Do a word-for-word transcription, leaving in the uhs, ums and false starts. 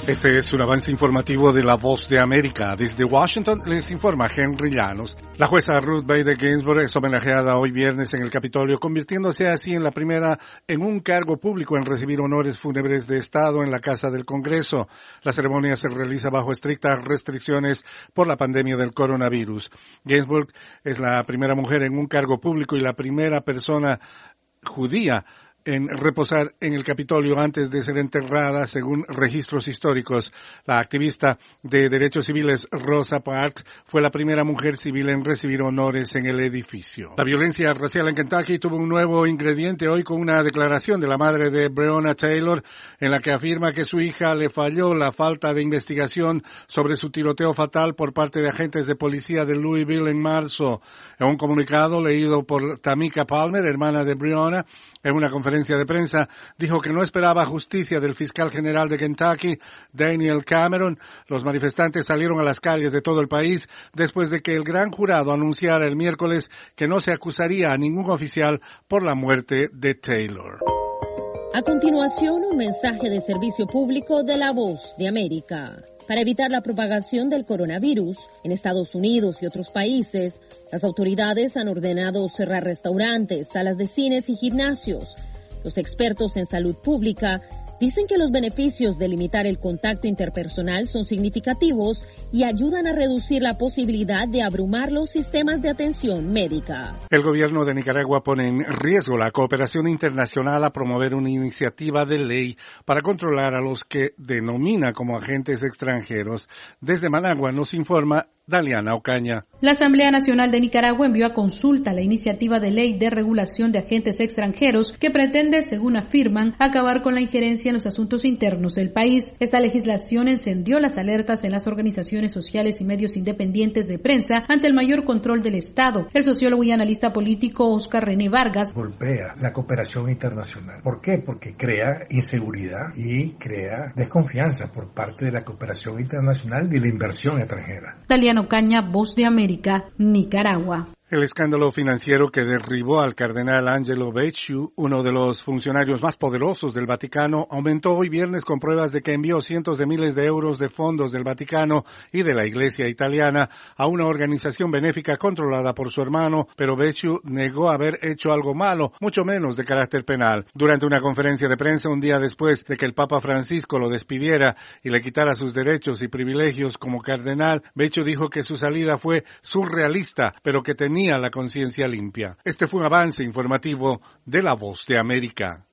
Este es un avance informativo de La Voz de América. Desde Washington les informa Henry Llanos. La jueza Ruth Bader Ginsburg es homenajeada hoy viernes en el Capitolio, convirtiéndose así en la primera en un cargo público en recibir honores fúnebres de Estado en la Casa del Congreso. La ceremonia se realiza bajo estrictas restricciones por la pandemia del coronavirus. Ginsburg es la primera mujer en un cargo público y la primera persona judía en reposar en el Capitolio antes de ser enterrada, según registros históricos. La activista de derechos civiles Rosa Parks fue la primera mujer civil en recibir honores en el edificio. La violencia racial en Kentucky tuvo un nuevo ingrediente hoy con una declaración de la madre de Breonna Taylor en la que afirma que su hija le falló la falta de investigación sobre su tiroteo fatal por parte de agentes de policía de Louisville en marzo. En un comunicado leído por Tamika Palmer, hermana de Breonna, en una conferencia de prensa, dijo que no esperaba justicia del fiscal general de Kentucky, Daniel Cameron. Los manifestantes salieron a las calles de todo el país después de que el gran jurado anunciara el miércoles que no se acusaría a ningún oficial por la muerte de Taylor. A continuación, un mensaje de servicio público de La Voz de América. Para evitar la propagación del coronavirus en Estados Unidos y otros países, las autoridades han ordenado cerrar restaurantes, salas de cines y gimnasios. Los expertos en salud pública dicen que los beneficios de limitar el contacto interpersonal son significativos y ayudan a reducir la posibilidad de abrumar los sistemas de atención médica. El gobierno de Nicaragua pone en riesgo la cooperación internacional a promover una iniciativa de ley para controlar a los que denomina como agentes extranjeros. Desde Managua nos informa Daliana Ocaña. La Asamblea Nacional de Nicaragua envió a consulta la iniciativa de ley de regulación de agentes extranjeros que pretende, según afirman, acabar con la injerencia en los asuntos internos del país. Esta legislación encendió las alertas en las organizaciones sociales y medios independientes de prensa ante el mayor control del Estado. El sociólogo y analista político Oscar René Vargas golpea la cooperación internacional. ¿Por qué? Porque crea inseguridad y crea desconfianza por parte de la cooperación internacional y de la inversión extranjera. Daliana Ocaña, Voz de América, Nicaragua. El escándalo financiero que derribó al cardenal Angelo Becciu, uno de los funcionarios más poderosos del Vaticano, aumentó hoy viernes con pruebas de que envió cientos de miles de euros de fondos del Vaticano y de la Iglesia italiana a una organización benéfica controlada por su hermano, pero Becciu negó haber hecho algo malo, mucho menos de carácter penal. Durante una conferencia de prensa un día después de que el Papa Francisco lo despidiera y le quitara sus derechos y privilegios como cardenal, Becciu dijo que su salida fue surrealista, pero que tenía la conciencia limpia. Este fue un avance informativo de La Voz de América.